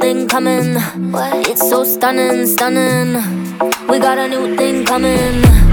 thing coming. It's so stunning, stunning. We got a new thing coming.